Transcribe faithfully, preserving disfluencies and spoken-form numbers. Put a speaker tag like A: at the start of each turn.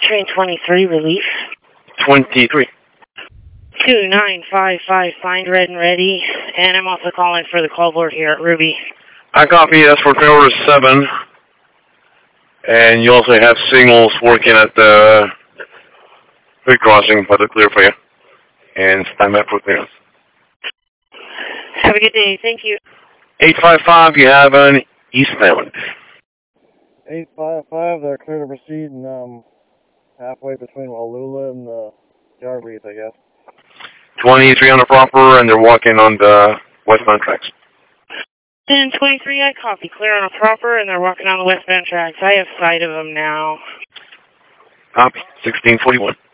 A: train twenty-three, relief.
B: twenty-three.
A: two nine five five, find red and ready. And I'm also calling for the call board here at Ruby.
B: I copy, that's for Tower seven. And you also have signals working at the Creek Crossing, but they're clear for you. And stand by for clearance.
A: Have a good day, thank you.
B: eight five five, you have an eastbound.
C: eight five five, they're clear to proceed, and um, halfway between Wallula and the Yardbreeze, I guess.
B: twenty-three on the proper, and they're walking on the westbound tracks.
A: ten twenty-three, I copy. Clear on a proper, and they're walking on the westbound tracks. I have sight of them now.
B: Copy. sixteen forty-one.